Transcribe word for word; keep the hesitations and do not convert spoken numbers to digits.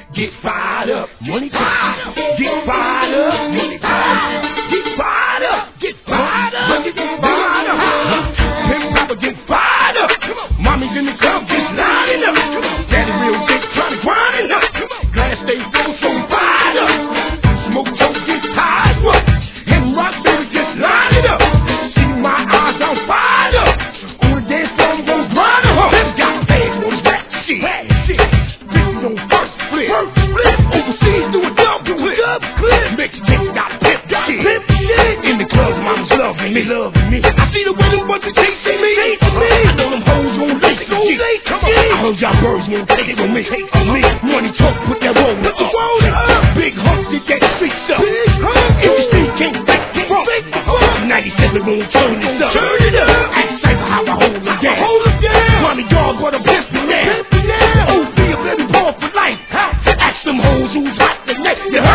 get fired up. Money talk, get fired up. Money talk, get fired up. Get fired up. Get fired up. Pimp Papa get fired up. Mommy's in the club, get lining up. Daddy real dick trying to grind it up. Glass stay full, so fired up. Smoke choke, get tired up. And Rockberry just line it up. See my eyes, I'm fired up. On the dance floor, I'm gon' grind them up. Got bad boys, rap shit. Bitches on first flip. Overseas, do a double flip. Mexicans got pimp shit. In the clubs, mama's loving me, loving me. I see the way them bunches chasing me. I know them hoes won't listen to shit. I heard y'all birds won't take it on me. Money talk, put that roll up. Big hump, get that street stuff. If the street can't back it up, ninety-seven won't turn this up. Turn it up. Ask Cypher how I hold them down. Hold them down. Money dog, but I'm pimping now. O B, a baby ball for life. Ask them hoes who's hot the next.